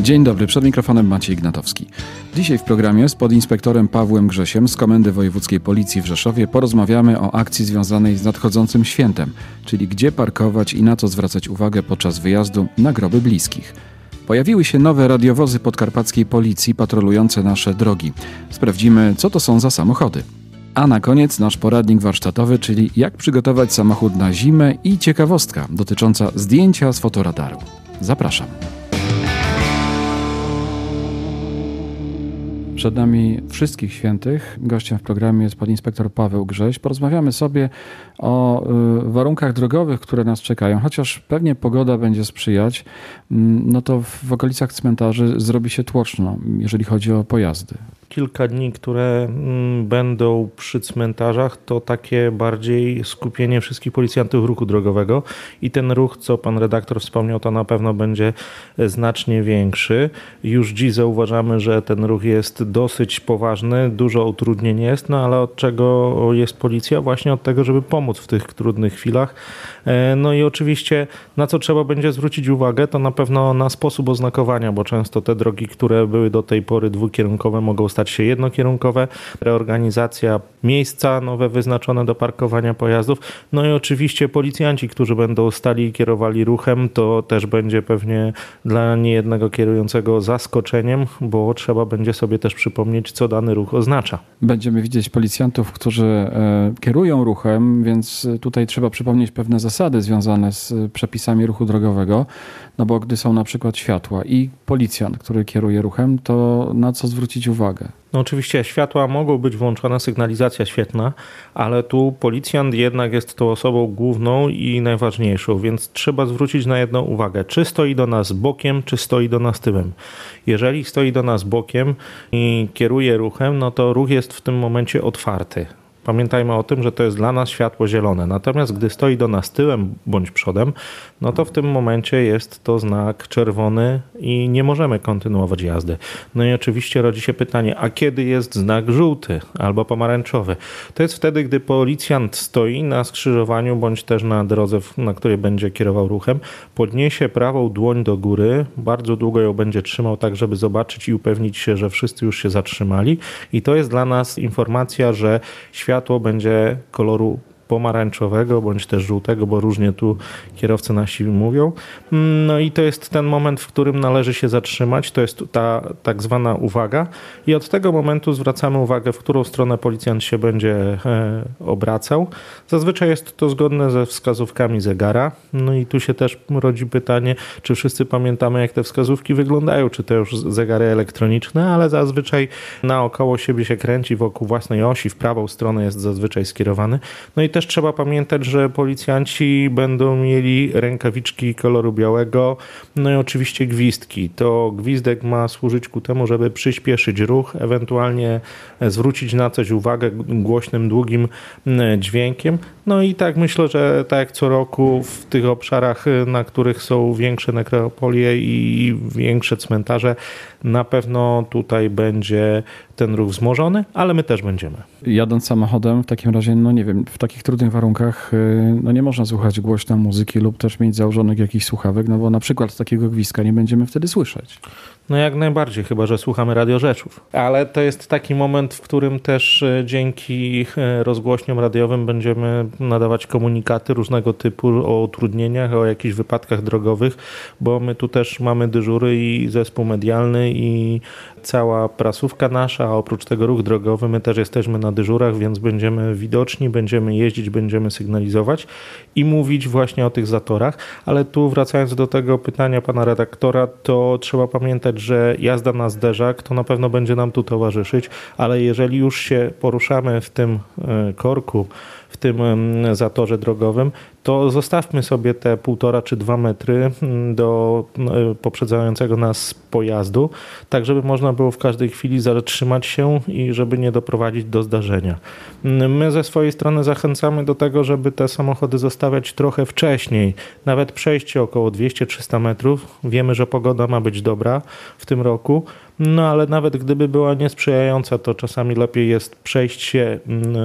Dzień dobry, przed mikrofonem Maciej Ignatowski. Dzisiaj w programie z podinspektorem Pawłem Grzesiem z Komendy Wojewódzkiej Policji w Rzeszowie porozmawiamy o akcji związanej z nadchodzącym świętem, czyli gdzie parkować i na co zwracać uwagę podczas wyjazdu na groby bliskich. Pojawiły się nowe radiowozy podkarpackiej policji patrolujące nasze drogi. Sprawdzimy, co to są za samochody. A na koniec nasz poradnik warsztatowy, czyli jak przygotować samochód na zimę i ciekawostka dotycząca zdjęcia z fotoradaru. Zapraszam. Przed nami Wszystkich Świętych. Gościem w programie jest podinspektor Paweł Grześ. Porozmawiamy sobie o warunkach drogowych, które nas czekają. Chociaż pewnie pogoda będzie sprzyjać, no to w okolicach cmentarzy zrobi się tłoczno, jeżeli chodzi o pojazdy. Kilka dni, które będą przy cmentarzach, to takie bardziej skupienie wszystkich policjantów ruchu drogowego i ten ruch, co pan redaktor wspomniał, to na pewno będzie znacznie większy. Już dziś zauważamy, że ten ruch jest dosyć poważny, dużo utrudnień jest, no ale od czego jest policja? Właśnie od tego, żeby pomóc w tych trudnych chwilach. No i oczywiście na co trzeba będzie zwrócić uwagę, to na pewno na sposób oznakowania, bo często te drogi, które były do tej pory dwukierunkowe, mogą stać się jednokierunkowe, reorganizacja miejsca nowe wyznaczone do parkowania pojazdów, no i oczywiście policjanci, którzy będą stali i kierowali ruchem, to też będzie pewnie dla niejednego kierującego zaskoczeniem, bo trzeba będzie sobie też przypomnieć, co dany ruch oznacza. Będziemy widzieć policjantów, którzy kierują ruchem, więc tutaj trzeba przypomnieć pewne zasady związane z przepisami ruchu drogowego, no bo gdy są na przykład światła i policjant, który kieruje ruchem, to na co zwrócić uwagę? No oczywiście światła mogą być włączone, sygnalizacja świetna, ale tu policjant jednak jest tą osobą główną i najważniejszą, więc trzeba zwrócić na jedną uwagę. Czy stoi do nas bokiem, czy stoi do nas tyłem. Jeżeli stoi do nas bokiem i kieruje ruchem, no to ruch jest w tym momencie otwarty. Pamiętajmy o tym, że to jest dla nas światło zielone. Natomiast gdy stoi do nas tyłem bądź przodem, no to w tym momencie jest to znak czerwony i nie możemy kontynuować jazdy. No i oczywiście rodzi się pytanie, a kiedy jest znak żółty albo pomarańczowy? To jest wtedy, gdy policjant stoi na skrzyżowaniu bądź też na drodze, na której będzie kierował ruchem, podniesie prawą dłoń do góry, bardzo długo ją będzie trzymał tak, żeby zobaczyć i upewnić się, że wszyscy już się zatrzymali. I to jest dla nas informacja, że światło będzie koloru pomarańczowego bądź też żółtego, bo różnie tu kierowcy nasi mówią. No i to jest ten moment, w którym należy się zatrzymać. To jest ta tak zwana uwaga i od tego momentu zwracamy uwagę, w którą stronę policjant się będzie obracał. Zazwyczaj jest to zgodne ze wskazówkami zegara. No i tu się też rodzi pytanie, czy wszyscy pamiętamy, jak te wskazówki wyglądają, czy to już zegary elektroniczne, ale zazwyczaj naokoło siebie się kręci wokół własnej osi, w prawą stronę jest zazwyczaj skierowany. No i też trzeba pamiętać, że policjanci będą mieli rękawiczki koloru białego, no i oczywiście gwizdki. To gwizdek ma służyć ku temu, żeby przyspieszyć ruch, ewentualnie zwrócić na coś uwagę głośnym, długim dźwiękiem. No i tak myślę, że tak jak co roku w tych obszarach, na których są większe nekropolie i większe cmentarze, na pewno tutaj będzie ten ruch wzmożony, ale my też będziemy. Jadąc samochodem w takim razie, no nie wiem, w takich trudnych warunkach no nie można słuchać głośno muzyki lub też mieć założonych jakichś słuchawek, no bo na przykład takiego gwizdka nie będziemy wtedy słyszeć. No jak najbardziej, chyba że słuchamy Radio Rzeszów. Ale to jest taki moment, w którym też dzięki rozgłośniom radiowym będziemy nadawać komunikaty różnego typu o utrudnieniach, o jakichś wypadkach drogowych, bo my tu też mamy dyżury i zespół medialny i cała prasówka nasza, a oprócz tego ruch drogowy, my też jesteśmy na dyżurach, więc będziemy widoczni, będziemy jeździć, będziemy sygnalizować i mówić właśnie o tych zatorach, ale tu wracając do tego pytania pana redaktora, to trzeba pamiętać, że jazda na zderzak to na pewno będzie nam tu towarzyszyć, ale jeżeli już się poruszamy w tym korku, w tym zatorze drogowym, to zostawmy sobie te 1,5 czy 2 metry do poprzedzającego nas pojazdu, tak żeby można było w każdej chwili zatrzymać się i żeby nie doprowadzić do zdarzenia. My ze swojej strony zachęcamy do tego, żeby te samochody zostawiać trochę wcześniej, nawet przejście około 200-300 metrów. Wiemy, że pogoda ma być dobra w tym roku, no ale nawet gdyby była niesprzyjająca, to czasami lepiej jest przejść się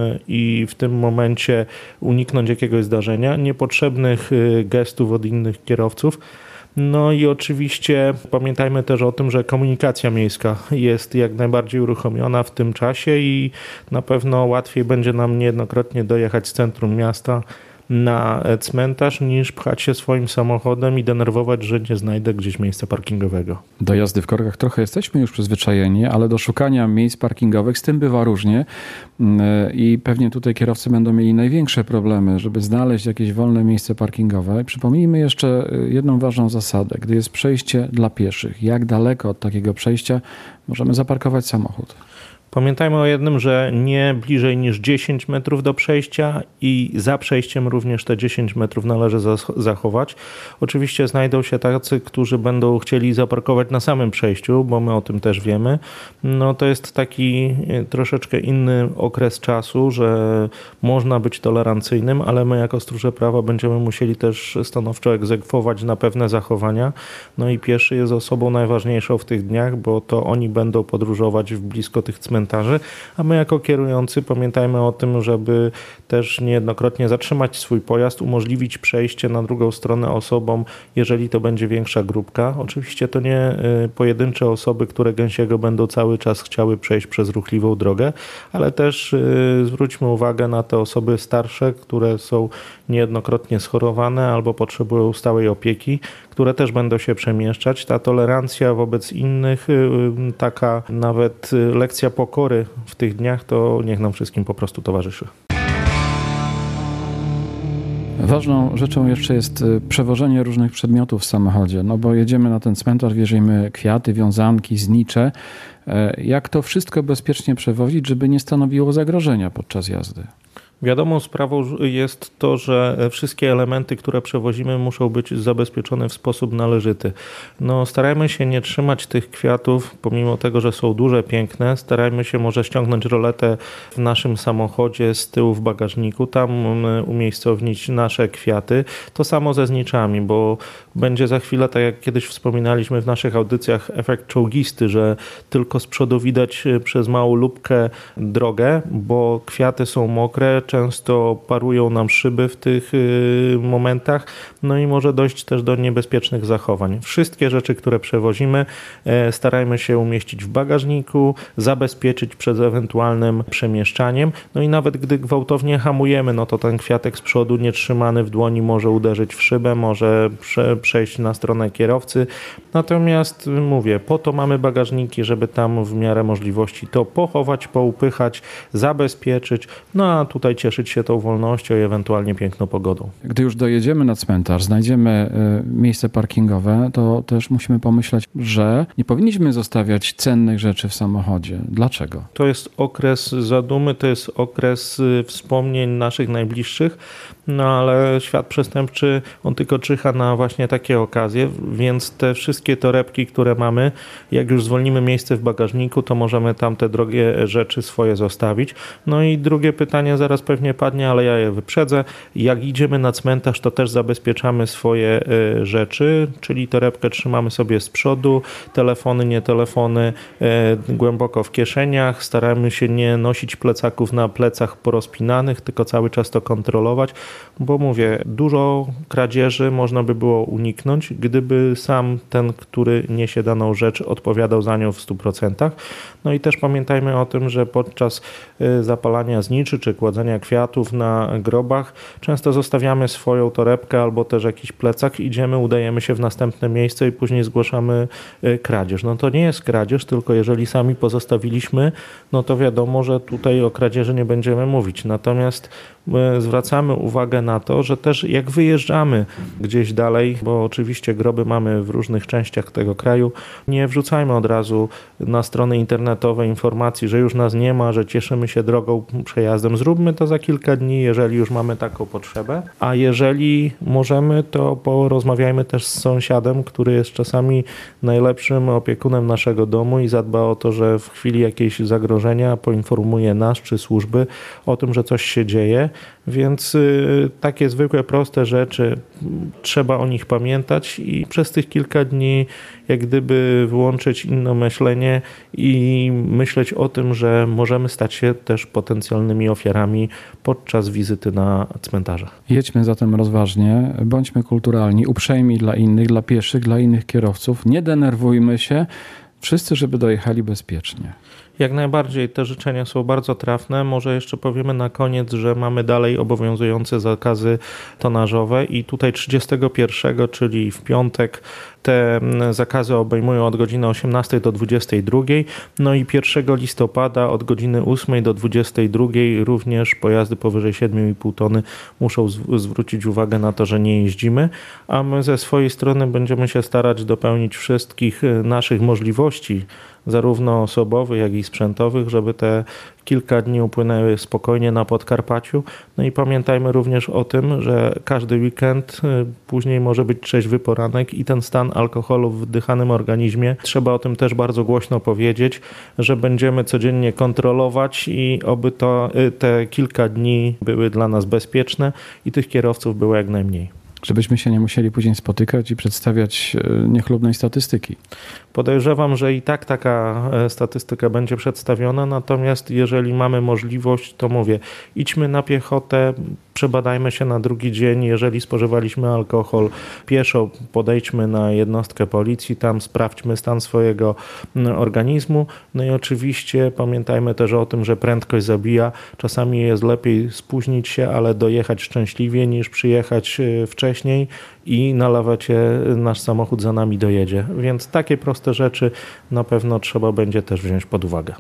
i w tym momencie uniknąć jakiegoś zdarzenia, niepotrzebnych gestów od innych kierowców. No i oczywiście pamiętajmy też o tym, że komunikacja miejska jest jak najbardziej uruchomiona w tym czasie i na pewno łatwiej będzie nam niejednokrotnie dojechać z centrum miasta na cmentarz, niż pchać się swoim samochodem i denerwować, że nie znajdę gdzieś miejsca parkingowego. Do jazdy w korkach trochę jesteśmy już przyzwyczajeni, ale do szukania miejsc parkingowych z tym bywa różnie i pewnie tutaj kierowcy będą mieli największe problemy, żeby znaleźć jakieś wolne miejsce parkingowe. Przypomnijmy jeszcze jedną ważną zasadę. Gdy jest przejście dla pieszych, jak daleko od takiego przejścia możemy zaparkować samochód? Pamiętajmy o jednym, że nie bliżej niż 10 metrów do przejścia i za przejściem również te 10 metrów należy zachować. Oczywiście znajdą się tacy, którzy będą chcieli zaparkować na samym przejściu, bo my o tym też wiemy. No to jest taki troszeczkę inny okres czasu, że można być tolerancyjnym, ale my jako stróże prawa będziemy musieli też stanowczo egzekwować na pewne zachowania. No i pieszy jest osobą najważniejszą w tych dniach, bo to oni będą podróżować blisko tych cmentarzy, a my jako kierujący pamiętajmy o tym, żeby też niejednokrotnie zatrzymać swój pojazd, umożliwić przejście na drugą stronę osobom, jeżeli to będzie większa grupka. Oczywiście to nie pojedyncze osoby, które gęsiego będą cały czas chciały przejść przez ruchliwą drogę, ale też zwróćmy uwagę na te osoby starsze, które są niejednokrotnie schorowane albo potrzebują stałej opieki, które też będą się przemieszczać. Ta tolerancja wobec innych, taka nawet lekcja pokory w tych dniach, to niech nam wszystkim po prostu towarzyszy. Ważną rzeczą jeszcze jest przewożenie różnych przedmiotów w samochodzie, no bo jedziemy na ten cmentarz, wierzymy kwiaty, wiązanki, znicze. Jak to wszystko bezpiecznie przewozić, żeby nie stanowiło zagrożenia podczas jazdy? Wiadomą sprawą jest to, że wszystkie elementy, które przewozimy, muszą być zabezpieczone w sposób należyty. No, starajmy się nie trzymać tych kwiatów, pomimo tego, że są duże, piękne. Starajmy się może ściągnąć roletę w naszym samochodzie z tyłu w bagażniku, tam umiejscowić nasze kwiaty. To samo ze zniczami, bo będzie za chwilę, tak jak kiedyś wspominaliśmy w naszych audycjach, efekt czołgisty, że tylko z przodu widać przez małą lupkę drogę, bo kwiaty są mokre, często parują nam szyby w tych momentach, no i może dojść też do niebezpiecznych zachowań. Wszystkie rzeczy, które przewozimy, starajmy się umieścić w bagażniku, zabezpieczyć przed ewentualnym przemieszczaniem, no i nawet gdy gwałtownie hamujemy, no to ten kwiatek z przodu nietrzymany w dłoni może uderzyć w szybę, może przejść na stronę kierowcy. Natomiast mówię, po to mamy bagażniki, żeby tam w miarę możliwości to pochować, poupychać, zabezpieczyć, no a tutaj cieszyć się tą wolnością i ewentualnie piękną pogodą. Gdy już dojedziemy na cmentarz, znajdziemy miejsce parkingowe, to też musimy pomyśleć, że nie powinniśmy zostawiać cennych rzeczy w samochodzie. Dlaczego? To jest okres zadumy, to jest okres wspomnień naszych najbliższych, no ale świat przestępczy, on tylko czyha na właśnie takie okazje, więc te wszystkie torebki, które mamy, jak już zwolnimy miejsce w bagażniku, to możemy tam te drogie rzeczy swoje zostawić. No i drugie pytanie zaraz pewnie padnie, ale ja je wyprzedzę. Jak idziemy na cmentarz, to też zabezpieczamy swoje rzeczy, czyli torebkę trzymamy sobie z przodu, telefony, nie telefony głęboko w kieszeniach, staramy się nie nosić plecaków na plecach porozpinanych, tylko cały czas to kontrolować, bo mówię, dużo kradzieży można by było uniknąć, gdyby sam ten, który niesie daną rzecz, odpowiadał za nią w 100%. No i też pamiętajmy o tym, że podczas zapalania zniczy czy kładzenia kwiatów na grobach często zostawiamy swoją torebkę albo też jakiś plecak, idziemy, udajemy się w następne miejsce i później zgłaszamy kradzież. No to nie jest kradzież, tylko jeżeli sami pozostawiliśmy, no to wiadomo, że tutaj o kradzieży nie będziemy mówić. Natomiast zwracamy uwagę na to, że też jak wyjeżdżamy gdzieś dalej, bo oczywiście groby mamy w różnych częściach tego kraju, nie wrzucajmy od razu na strony internetowe informacji, że już nas nie ma, że cieszymy się drogą, przejazdem. Zróbmy to za kilka dni, jeżeli już mamy taką potrzebę, a jeżeli możemy, to porozmawiajmy też z sąsiadem, który jest czasami najlepszym opiekunem naszego domu i zadba o to, że w chwili jakiegoś zagrożenia poinformuje nas czy służby o tym, że coś się dzieje. więc takie zwykłe, proste rzeczy, trzeba o nich pamiętać i przez tych kilka dni jak gdyby wyłączyć inne myślenie i myśleć o tym, że możemy stać się też potencjalnymi ofiarami podczas wizyty na cmentarzach. Jedźmy zatem rozważnie, bądźmy kulturalni, uprzejmi dla innych, dla pieszych, dla innych kierowców. Nie denerwujmy się, wszyscy, żeby dojechali bezpiecznie. Jak najbardziej te życzenia są bardzo trafne. Może jeszcze powiemy na koniec, że mamy dalej obowiązujące zakazy tonażowe i tutaj 31, czyli w piątek, te zakazy obejmują od godziny 18 do 22, no i 1 listopada od godziny 8 do 22 również pojazdy powyżej 7,5 tony muszą zwrócić uwagę na to, że nie jeździmy, a my ze swojej strony będziemy się starać dopełnić wszystkich naszych możliwości, zarówno osobowych, jak i sprzętowych, żeby te kilka dni upłynęły spokojnie na Podkarpaciu. No i pamiętajmy również o tym, że każdy weekend później może być trzeźwy poranek i ten stan alkoholu w wdychanym organizmie. Trzeba o tym też bardzo głośno powiedzieć, że będziemy codziennie kontrolować i oby te kilka dni były dla nas bezpieczne i tych kierowców było jak najmniej. Żebyśmy się nie musieli później spotykać i przedstawiać niechlubnej statystyki. Podejrzewam, że i tak taka statystyka będzie przedstawiona, natomiast jeżeli mamy możliwość, to mówię, idźmy na piechotę, przebadajmy się na drugi dzień, jeżeli spożywaliśmy alkohol pieszo, podejdźmy na jednostkę policji, tam sprawdźmy stan swojego organizmu. No i oczywiście pamiętajmy też o tym, że prędkość zabija. Czasami jest lepiej spóźnić się, ale dojechać szczęśliwie niż przyjechać wcześniej i na lawecie nasz samochód za nami dojedzie. Więc takie proste rzeczy na pewno trzeba będzie też wziąć pod uwagę.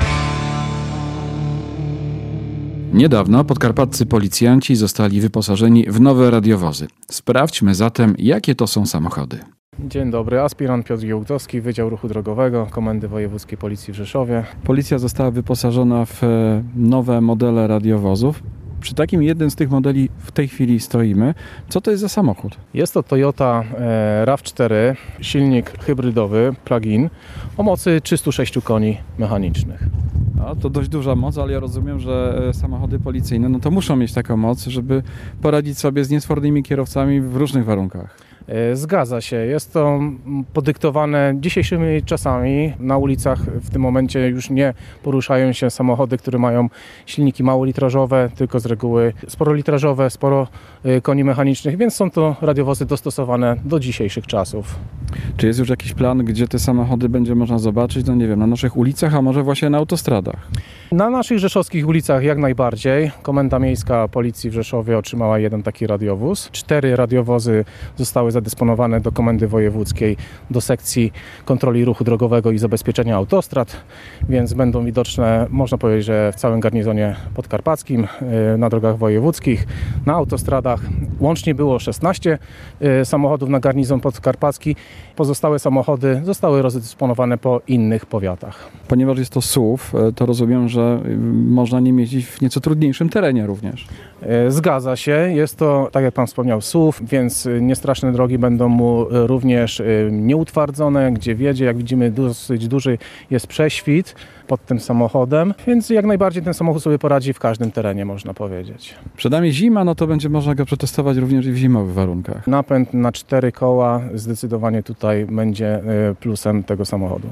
Niedawno podkarpaccy policjanci zostali wyposażeni w nowe radiowozy. Sprawdźmy zatem, jakie to są samochody. Dzień dobry, aspirant Piotr Giełdowski, Wydział Ruchu Drogowego, Komendy Wojewódzkiej Policji w Rzeszowie. Policja została wyposażona w nowe modele radiowozów. Przy takim jednym z tych modeli w tej chwili stoimy. Co to jest za samochód? Jest to Toyota RAV4, silnik hybrydowy, plug-in o mocy 306 koni mechanicznych. A to dość duża moc, ale ja rozumiem, że samochody policyjne no to muszą mieć taką moc, żeby poradzić sobie z niesfornymi kierowcami w różnych warunkach. Zgadza się. Jest to podyktowane dzisiejszymi czasami. Na ulicach w tym momencie już nie poruszają się samochody, które mają silniki małolitrażowe, tylko z reguły sporolitrażowe, sporo koni mechanicznych, więc są to radiowozy dostosowane do dzisiejszych czasów. Czy jest już jakiś plan, gdzie te samochody będzie można zobaczyć? No nie wiem, na naszych ulicach, a może właśnie na autostradach? Na naszych rzeszowskich ulicach jak najbardziej. Komenda Miejska Policji w Rzeszowie otrzymała jeden taki radiowóz. 4 radiowozy zostały zadysponowane do Komendy Wojewódzkiej, do sekcji kontroli ruchu drogowego i zabezpieczenia autostrad, więc będą widoczne, można powiedzieć, że w całym garnizonie podkarpackim, na drogach wojewódzkich, na autostradach. Łącznie było 16 samochodów na garnizon podkarpacki. Pozostałe samochody zostały rozdysponowane po innych powiatach. Ponieważ jest to SUV, to rozumiem, że można nim jeździć w nieco trudniejszym terenie również. Zgadza się. Jest to, tak jak Pan wspomniał, SUV, więc niestraszne drogi będą mu również nieutwardzone, gdzie wiedzie, jak widzimy, dosyć duży jest prześwit pod tym samochodem, więc jak najbardziej ten samochód sobie poradzi w każdym terenie, można powiedzieć. Przed nami zima, no to będzie można go przetestować również i w zimowych warunkach. Napęd na 4 koła zdecydowanie tutaj będzie plusem tego samochodu.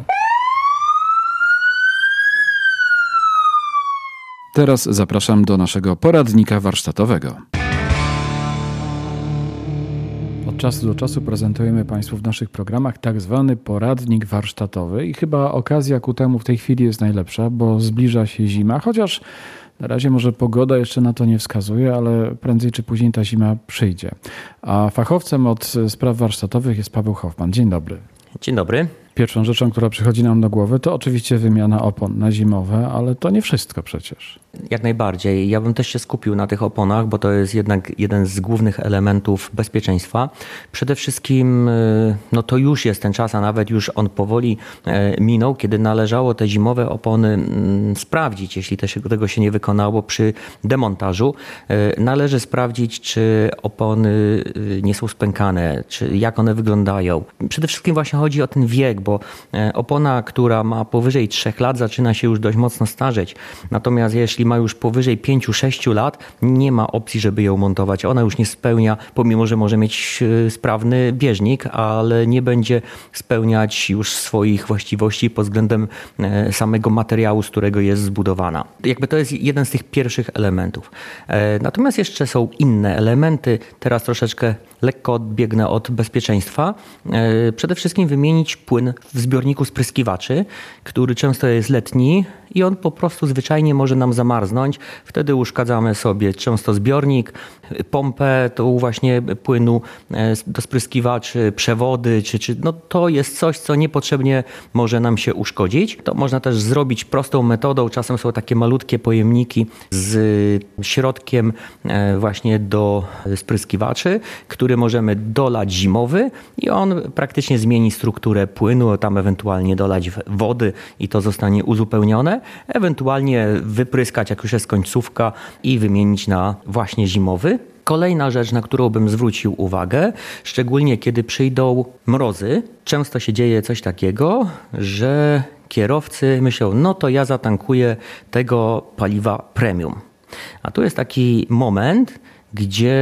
Teraz zapraszam do naszego poradnika warsztatowego. Od czasu do czasu prezentujemy Państwu w naszych programach tak zwany poradnik warsztatowy i chyba okazja ku temu w tej chwili jest najlepsza, bo zbliża się zima, chociaż na razie może pogoda jeszcze na to nie wskazuje, ale prędzej czy później ta zima przyjdzie. A fachowcem od spraw warsztatowych jest Paweł Hoffman. Dzień dobry. Dzień dobry. Pierwszą rzeczą, która przychodzi nam do głowy, to oczywiście wymiana opon na zimowe, ale to nie wszystko przecież. Jak najbardziej. Ja bym też się skupił na tych oponach, bo to jest jednak jeden z głównych elementów bezpieczeństwa. Przede wszystkim no to już jest ten czas, a nawet już on powoli minął, kiedy należało te zimowe opony sprawdzić. Jeśli tego się nie wykonało przy demontażu, należy sprawdzić, czy opony nie są spękane, czy jak one wyglądają. Przede wszystkim właśnie chodzi o ten wiek, bo opona, która ma powyżej 3 lat, zaczyna się już dość mocno starzeć. Natomiast jeśli jeśli ma już powyżej 5-6 lat, nie ma opcji, żeby ją montować. Ona już nie spełnia, pomimo że może mieć sprawny bieżnik, ale nie będzie spełniać już swoich właściwości pod względem samego materiału, z którego jest zbudowana. Jakby to jest jeden z tych pierwszych elementów. Natomiast jeszcze są inne elementy. Teraz troszeczkę lekko odbiegnę od bezpieczeństwa. Przede wszystkim wymienić płyn w zbiorniku spryskiwaczy, który często jest letni i on po prostu zwyczajnie może nam zamarznąć. Wtedy uszkadzamy sobie często zbiornik, pompę tą właśnie płynu do spryskiwaczy, przewody, no to jest coś, co niepotrzebnie może nam się uszkodzić. To można też zrobić prostą metodą. Czasem są takie malutkie pojemniki z środkiem właśnie do spryskiwaczy, który możemy dolać zimowy i on praktycznie zmieni strukturę płynu, tam ewentualnie dolać wody i to zostanie uzupełnione, ewentualnie wypryskać, jak już jest końcówka i wymienić na właśnie zimowy. Kolejna rzecz, na którą bym zwrócił uwagę, szczególnie kiedy przyjdą mrozy, często się dzieje coś takiego, że kierowcy myślą, no to ja zatankuję tego paliwa premium. A tu jest taki moment, gdzie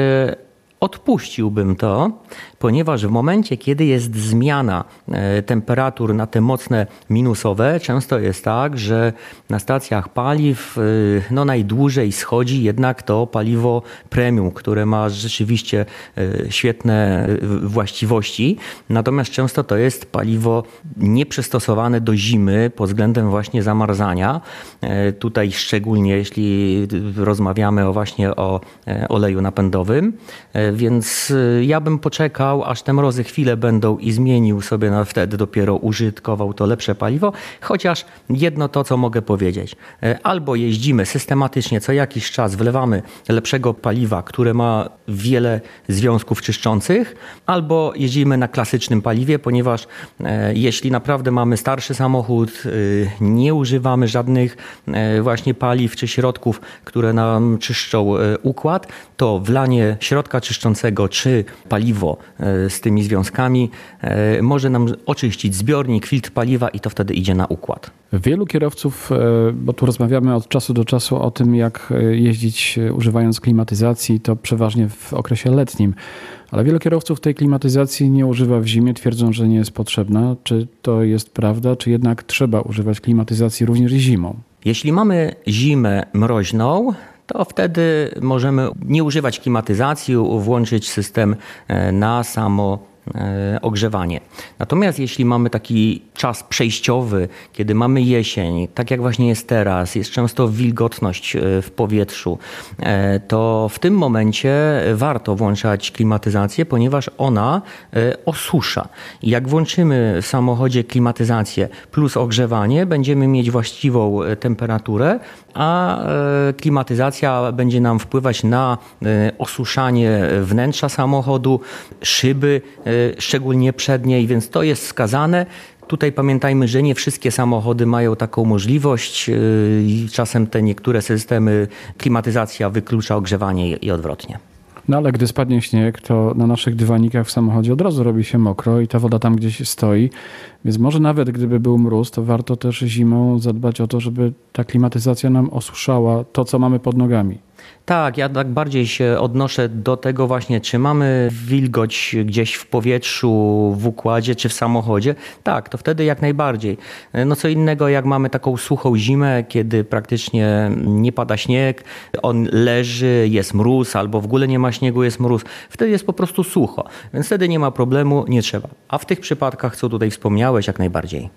odpuściłbym to, ponieważ w momencie, kiedy jest zmiana temperatur na te mocne minusowe, często jest tak, że na stacjach paliw najdłużej schodzi jednak to paliwo premium, które ma rzeczywiście świetne właściwości, natomiast często to jest paliwo nieprzystosowane do zimy pod względem właśnie zamarzania. Tutaj szczególnie jeśli rozmawiamy właśnie o oleju napędowym, więc ja bym poczekał, aż te mrozy chwilę będą i zmienił sobie wtedy dopiero użytkował to lepsze paliwo, chociaż jedno to, co mogę powiedzieć. Albo jeździmy systematycznie, co jakiś czas wlewamy lepszego paliwa, które ma wiele związków czyszczących, albo jeździmy na klasycznym paliwie, ponieważ jeśli naprawdę mamy starszy samochód, nie używamy żadnych właśnie paliw czy środków, które nam czyszczą układ, to wlanie środka czyszczącego czy paliwo z tymi związkami może nam oczyścić zbiornik, filtr paliwa i to wtedy idzie na układ. Wielu kierowców, bo tu rozmawiamy od czasu do czasu o tym, jak jeździć używając klimatyzacji, to przeważnie w okresie letnim, ale wielu kierowców tej klimatyzacji nie używa w zimie, twierdzą, że nie jest potrzebna. Czy to jest prawda, czy jednak trzeba używać klimatyzacji również i zimą? Jeśli mamy zimę mroźną, to wtedy możemy nie używać klimatyzacji, włączyć system na samo ogrzewanie. Natomiast jeśli mamy taki czas przejściowy, kiedy mamy jesień, tak jak właśnie jest teraz, jest często wilgotność w powietrzu, to w tym momencie warto włączać klimatyzację, ponieważ ona osusza. I jak włączymy w samochodzie klimatyzację plus ogrzewanie, będziemy mieć właściwą temperaturę, a klimatyzacja będzie nam wpływać na osuszanie wnętrza samochodu, szyby, szczególnie przedniej, więc to jest wskazane. Tutaj pamiętajmy, że nie wszystkie samochody mają taką możliwość i czasem te niektóre systemy klimatyzacja wyklucza ogrzewanie i odwrotnie. No ale gdy spadnie śnieg, to na naszych dywanikach w samochodzie od razu robi się mokro i ta woda tam gdzieś stoi. Więc może nawet gdyby był mróz, to warto też zimą zadbać o to, żeby ta klimatyzacja nam osuszała to, co mamy pod nogami. Tak, ja tak bardziej się odnoszę do tego właśnie, czy mamy wilgoć gdzieś w powietrzu, w układzie, czy w samochodzie. Tak, to wtedy jak najbardziej. No co innego, jak mamy taką suchą zimę, kiedy praktycznie nie pada śnieg, on leży, jest mróz, albo w ogóle nie ma śniegu, jest mróz. Wtedy jest po prostu sucho, więc wtedy nie ma problemu, nie trzeba. A w tych przypadkach, co tutaj wspomniałeś, jak najbardziej.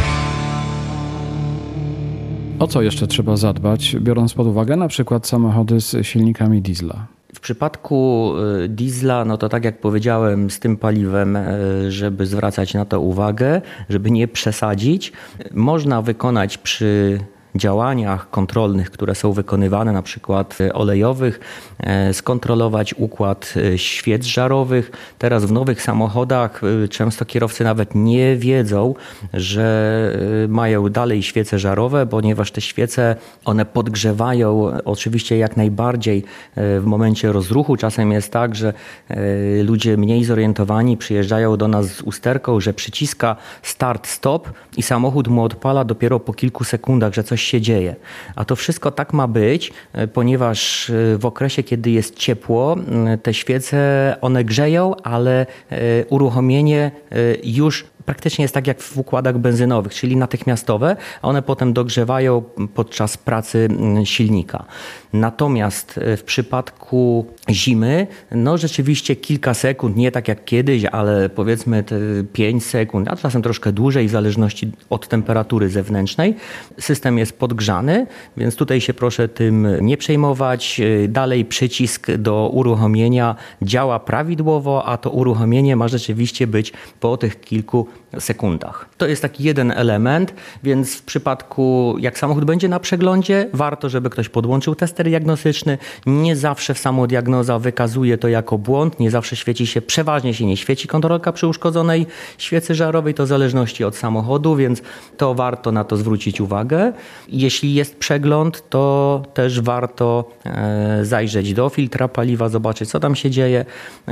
O co jeszcze trzeba zadbać, biorąc pod uwagę na przykład samochody z silnikami diesla? W przypadku diesla, no to tak jak powiedziałem, z tym paliwem, żeby zwracać na to uwagę, żeby nie przesadzić, można wykonać przy działaniach kontrolnych, które są wykonywane, na przykład olejowych, skontrolować układ świec żarowych. Teraz w nowych samochodach często kierowcy nawet nie wiedzą, że mają dalej świece żarowe, ponieważ te świece, one podgrzewają oczywiście jak najbardziej w momencie rozruchu. Czasem jest tak, że ludzie mniej zorientowani przyjeżdżają do nas z usterką, że przyciska start, stop i samochód mu odpala dopiero po kilku sekundach, że coś się dzieje. A to wszystko tak ma być, ponieważ w okresie, kiedy jest ciepło, te świece one grzeją, ale uruchomienie już praktycznie jest tak jak w układach benzynowych, czyli natychmiastowe, a one potem dogrzewają podczas pracy silnika. Natomiast w przypadku zimy, no rzeczywiście kilka sekund, nie tak jak kiedyś, ale powiedzmy 5 sekund, a czasem troszkę dłużej w zależności od temperatury zewnętrznej. System jest podgrzany, więc tutaj się proszę tym nie przejmować. Dalej przycisk do uruchomienia działa prawidłowo, a to uruchomienie ma rzeczywiście być po tych kilku sekundach. To jest taki jeden element, więc w przypadku jak samochód będzie na przeglądzie, warto, żeby ktoś podłączył tester diagnostyczny. Nie zawsze samodiagnoza wykazuje to jako błąd, nie zawsze przeważnie się nie świeci kontrolka przy uszkodzonej świecy żarowej, to w zależności od samochodu, więc to warto na to zwrócić uwagę. Jeśli jest przegląd, to też warto zajrzeć do filtra paliwa, zobaczyć co tam się dzieje,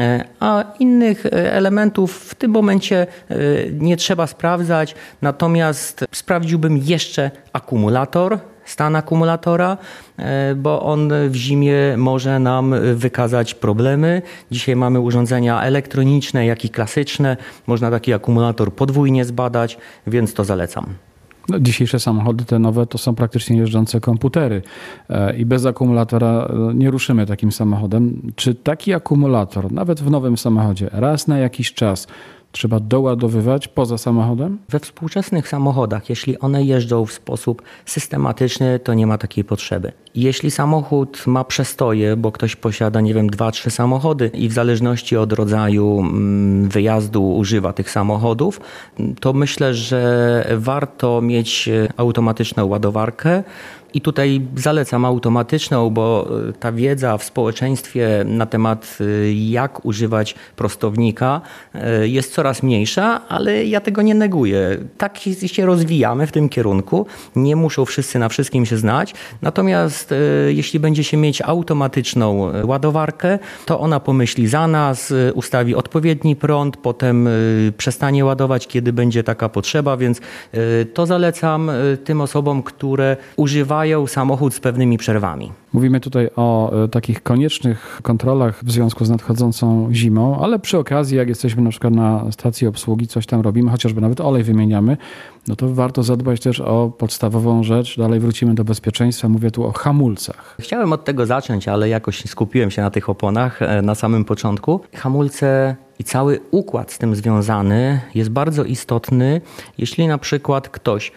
a innych elementów w tym momencie nie trzeba sprawdzać, natomiast sprawdziłbym jeszcze akumulator, stan akumulatora, bo on w zimie może nam wykazać problemy. Dzisiaj mamy urządzenia elektroniczne, jak i klasyczne. Można taki akumulator podwójnie zbadać, więc to zalecam. No, dzisiejsze samochody, te nowe, to są praktycznie jeżdżące komputery i bez akumulatora nie ruszymy takim samochodem. Czy taki akumulator, nawet w nowym samochodzie, raz na jakiś czas trzeba doładowywać poza samochodem? We współczesnych samochodach, jeśli one jeżdżą w sposób systematyczny, to nie ma takiej potrzeby. Jeśli samochód ma przestoje, bo ktoś posiada, 2-3 samochody i w zależności od rodzaju wyjazdu używa tych samochodów, to myślę, że warto mieć automatyczną ładowarkę. I tutaj zalecam automatyczną, bo ta wiedza w społeczeństwie na temat jak używać prostownika jest coraz mniejsza, ale ja tego nie neguję. Tak się rozwijamy w tym kierunku. Nie muszą wszyscy na wszystkim się znać. Natomiast jeśli będzie się mieć automatyczną ładowarkę, to ona pomyśli za nas, ustawi odpowiedni prąd, potem przestanie ładować, kiedy będzie taka potrzeba, więc to zalecam tym osobom, które używają samochód z pewnymi przerwami. Mówimy tutaj o takich koniecznych kontrolach w związku z nadchodzącą zimą, ale przy okazji, jak jesteśmy na przykład na stacji obsługi, coś tam robimy, chociażby nawet olej wymieniamy, no to warto zadbać też o podstawową rzecz. Dalej wrócimy do bezpieczeństwa. Mówię tu o hamulcach. Chciałem od tego zacząć, ale jakoś skupiłem się na tych oponach na samym początku. Hamulce i cały układ z tym związany jest bardzo istotny, jeśli na przykład ktoś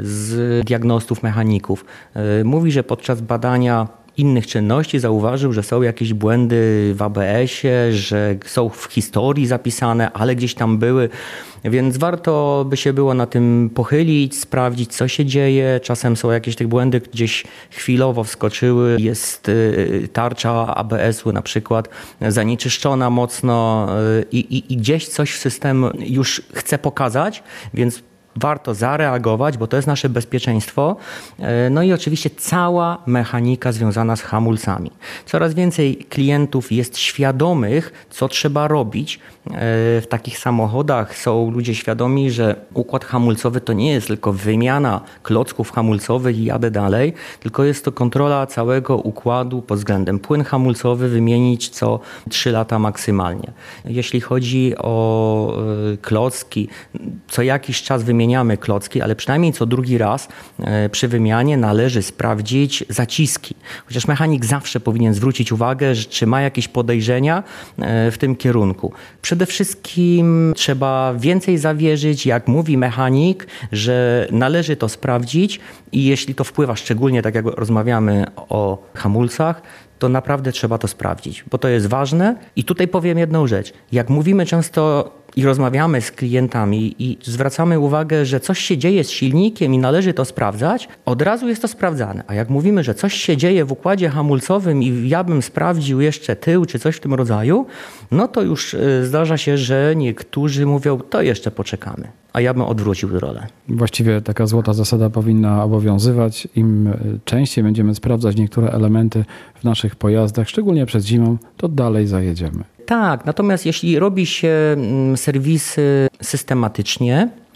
z diagnostów, mechaników mówi, że podczas badania innych czynności zauważył, że są jakieś błędy w ABS-ie, że są w historii zapisane, ale gdzieś tam były. Więc warto by się było na tym pochylić, sprawdzić co się dzieje. Czasem są jakieś tych błędy gdzieś chwilowo wskoczyły. Jest tarcza ABS-u na przykład zanieczyszczona mocno i gdzieś coś w system już chce pokazać, więc warto zareagować, bo to jest nasze bezpieczeństwo. No i oczywiście cała mechanika związana z hamulcami. Coraz więcej klientów jest świadomych, co trzeba robić w takich samochodach. Są ludzie świadomi, że układ hamulcowy to nie jest tylko wymiana klocków hamulcowych i jadę dalej, tylko jest to kontrola całego układu pod względem płyn hamulcowy wymienić co 3 lata maksymalnie. Jeśli chodzi o klocki, co jakiś czas wymieniamy klocki, ale przynajmniej co drugi raz przy wymianie należy sprawdzić zaciski. Chociaż mechanik zawsze powinien zwrócić uwagę, że czy ma jakieś podejrzenia w tym kierunku. Przede wszystkim trzeba więcej zawierzyć, jak mówi mechanik, że należy to sprawdzić i jeśli to wpływa szczególnie, tak jak rozmawiamy o hamulcach, to naprawdę trzeba to sprawdzić, bo to jest ważne. I tutaj powiem jedną rzecz. Jak mówimy często i rozmawiamy z klientami i zwracamy uwagę, że coś się dzieje z silnikiem i należy to sprawdzać, od razu jest to sprawdzane. A jak mówimy, że coś się dzieje w układzie hamulcowym i ja bym sprawdził jeszcze tył czy coś w tym rodzaju, no to już zdarza się, że niektórzy mówią, to jeszcze poczekamy. A ja bym odwrócił rolę. Właściwie taka złota zasada powinna obowiązywać. Im częściej będziemy sprawdzać niektóre elementy w naszych pojazdach, szczególnie przed zimą, to dalej zajedziemy. Tak, natomiast jeśli robi się serwisy systematycznie,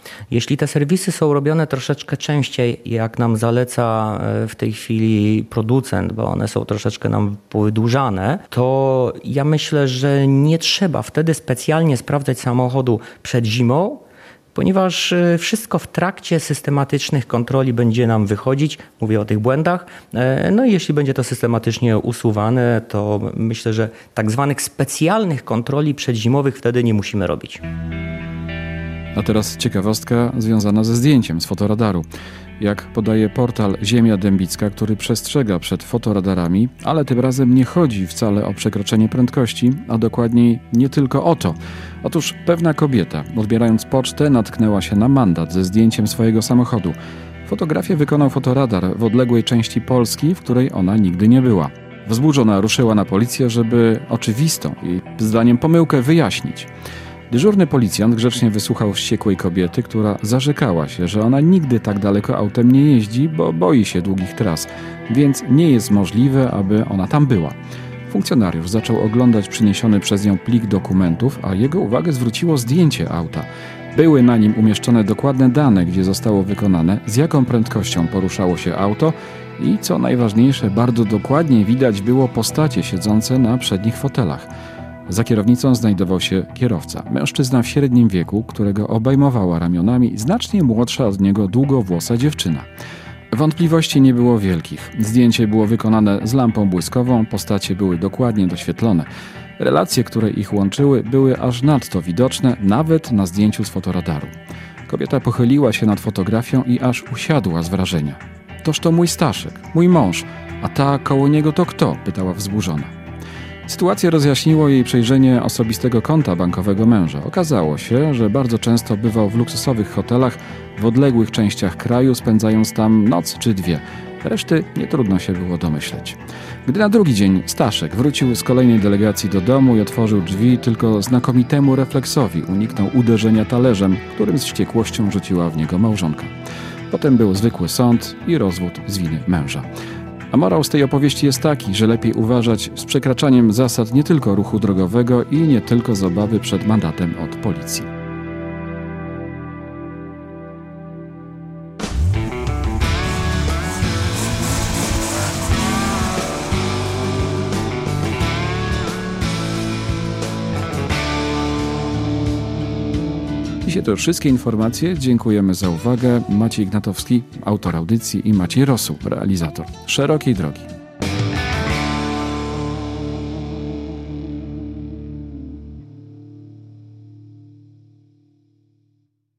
Jeśli te serwisy są robione troszeczkę częściej, jak nam zaleca w tej chwili producent, bo one są troszeczkę nam powydłużane, to ja myślę, że nie trzeba wtedy specjalnie sprawdzać samochodu przed zimą, ponieważ wszystko w trakcie systematycznych kontroli będzie nam wychodzić. Mówię o tych błędach. No i jeśli będzie to systematycznie usuwane, to myślę, że tak zwanych specjalnych kontroli przedzimowych wtedy nie musimy robić. A teraz ciekawostka związana ze zdjęciem z fotoradaru. Jak podaje portal Ziemia Dębicka, który przestrzega przed fotoradarami, ale tym razem nie chodzi wcale o przekroczenie prędkości, a dokładniej nie tylko o to. Otóż pewna kobieta, odbierając pocztę, natknęła się na mandat ze zdjęciem swojego samochodu. Fotografię wykonał fotoradar w odległej części Polski, w której ona nigdy nie była. Wzburzona ruszyła na policję, żeby oczywistą jej zdaniem pomyłkę wyjaśnić. Dyżurny policjant grzecznie wysłuchał wściekłej kobiety, która zarzekała się, że ona nigdy tak daleko autem nie jeździ, bo boi się długich tras, więc nie jest możliwe, aby ona tam była. Funkcjonariusz zaczął oglądać przyniesiony przez nią plik dokumentów, a jego uwagę zwróciło zdjęcie auta. Były na nim umieszczone dokładne dane, gdzie zostało wykonane, z jaką prędkością poruszało się auto i, co najważniejsze, bardzo dokładnie widać było postacie siedzące na przednich fotelach. Za kierownicą znajdował się kierowca, mężczyzna w średnim wieku, którego obejmowała ramionami znacznie młodsza od niego długowłosa dziewczyna. Wątpliwości nie było wielkich. Zdjęcie było wykonane z lampą błyskową, postacie były dokładnie doświetlone. Relacje, które ich łączyły, były aż nadto widoczne, nawet na zdjęciu z fotoradaru. Kobieta pochyliła się nad fotografią i aż usiadła z wrażenia. Toż to mój Staszek, mój mąż, a ta koło niego to kto? Pytała wzburzona. Sytuację rozjaśniło jej przejrzenie osobistego konta bankowego męża. Okazało się, że bardzo często bywał w luksusowych hotelach w odległych częściach kraju, spędzając tam noc czy dwie. Reszty nie trudno się było domyśleć. Gdy na drugi dzień Staszek wrócił z kolejnej delegacji do domu i otworzył drzwi, tylko znakomitemu refleksowi uniknął uderzenia talerzem, którym z wściekłością rzuciła w niego małżonka. Potem był zwykły sąd i rozwód z winy męża. A morał z tej opowieści jest taki, że lepiej uważać z przekraczaniem zasad nie tylko ruchu drogowego i nie tylko z obawy przed mandatem od policji. Dzisiaj to już wszystkie informacje. Dziękujemy za uwagę. Maciej Ignatowski, autor audycji, i Maciej Rosuł, realizator Szerokiej Drogi.